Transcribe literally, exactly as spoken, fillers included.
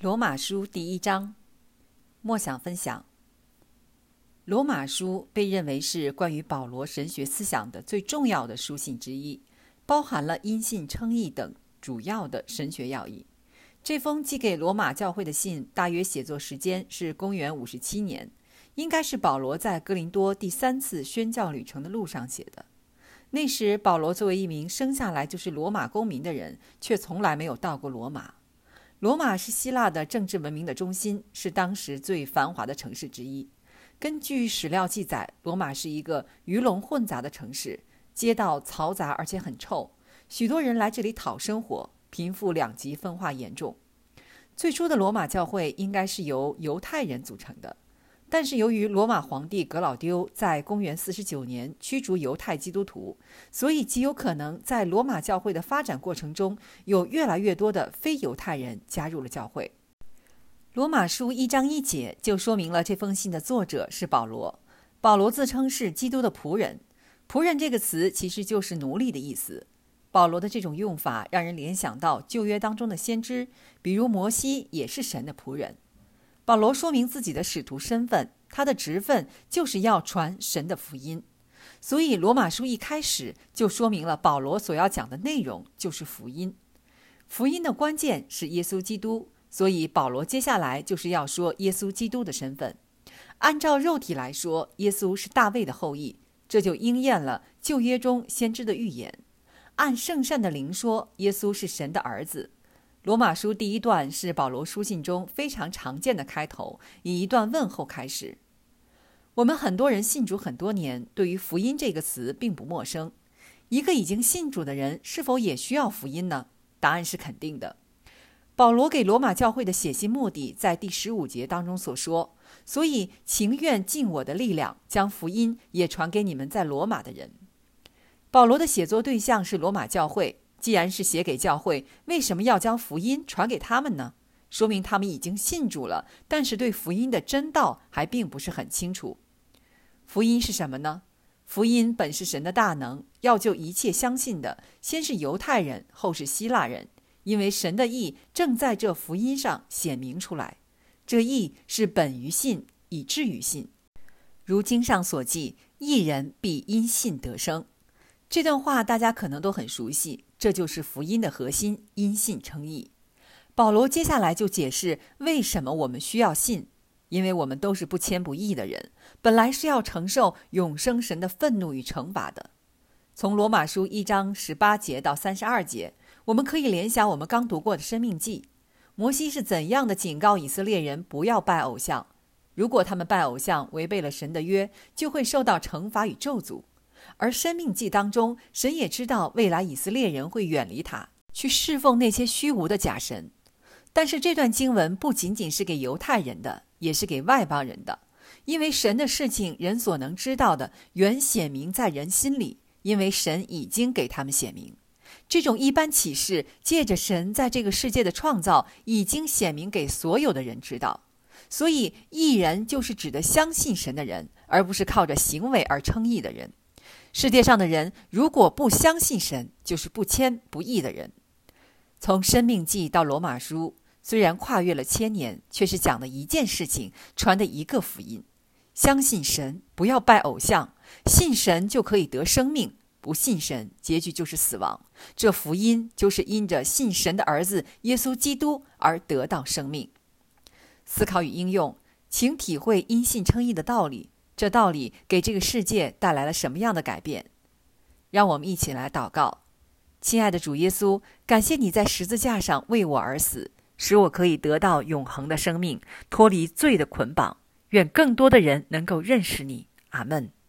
罗马书第一章，默想分享。罗马书被认为是关于保罗神学思想的最重要的书信之一，包含了因信称义等主要的神学要义。这封寄给罗马教会的信大约写作时间是公元五十七年，应该是保罗在哥林多第三次宣教旅程的路上写的。那时保罗作为一名生下来就是罗马公民的人，却从来没有到过罗马。罗马是希腊的政治文明的中心，是当时最繁华的城市之一。根据史料记载，罗马是一个鱼龙混杂的城市，街道嘈杂而且很臭，许多人来这里讨生活，贫富两极分化严重。最初的罗马教会应该是由犹太人组成的，但是由于罗马皇帝格老丢在公元四十九年驱逐犹太基督徒，所以极有可能在罗马教会的发展过程中，有越来越多的非犹太人加入了教会。罗马书一章一节就说明了这封信的作者是保罗。保罗自称是基督的仆人，仆人这个词其实就是奴隶的意思。保罗的这种用法让人联想到旧约当中的先知，比如摩西也是神的仆人。保罗说明自己的使徒身份，他的职分就是要传神的福音。所以罗马书一开始就说明了保罗所要讲的内容就是福音。福音的关键是耶稣基督，所以保罗接下来就是要说耶稣基督的身份。按照肉体来说，耶稣是大卫的后裔，这就应验了旧约中先知的预言。按圣善的灵说，耶稣是神的儿子。罗马书第一段是保罗书信中非常常见的开头，以一段问候开始。我们很多人信主很多年，对于福音这个词并不陌生。一个已经信主的人是否也需要福音呢？答案是肯定的。保罗给罗马教会的写信目的在第十五节当中所说，所以情愿尽我的力量，将福音也传给你们在罗马的人。保罗的写作对象是罗马教会，既然是写给教会，为什么要将福音传给他们呢？说明他们已经信主了，但是对福音的真道还并不是很清楚。福音是什么呢？福音本是神的大能，要救一切相信的，先是犹太人，后是希腊人，因为神的义正在这福音上显明出来。这义是本于信，以至于信。如经上所记，义人必因信得生。这段话大家可能都很熟悉，这就是福音的核心，因信称义。保罗接下来就解释为什么我们需要信，因为我们都是不谦不义的人，本来是要承受永生神的愤怒与惩罚的。从罗马书一章十八节到三十二节，我们可以联想我们刚读过的申命记。摩西是怎样的警告以色列人不要拜偶像，如果他们拜偶像违背了神的约，就会受到惩罚与咒诅。而申命记当中，神也知道未来以色列人会远离他，去侍奉那些虚无的假神。但是这段经文不仅仅是给犹太人的，也是给外邦人的，因为神的事情人所能知道的原显明在人心里，因为神已经给他们显明。这种一般启示借着神在这个世界的创造已经显明给所有的人知道。所以义人就是指的相信神的人，而不是靠着行为而称义的人。世界上的人如果不相信神，就是不谦不义的人。从申命记到罗马书，虽然跨越了千年，却是讲的一件事情，传的一个福音。相信神，不要拜偶像，信神就可以得生命，不信神，结局就是死亡。这福音就是因着信神的儿子耶稣基督而得到生命。思考与应用，请体会因信称义的道理，这道理给这个世界带来了什么样的改变？让我们一起来祷告。亲爱的主耶稣，感谢你在十字架上为我而死，使我可以得到永恒的生命，脱离罪的捆绑。愿更多的人能够认识你。阿们。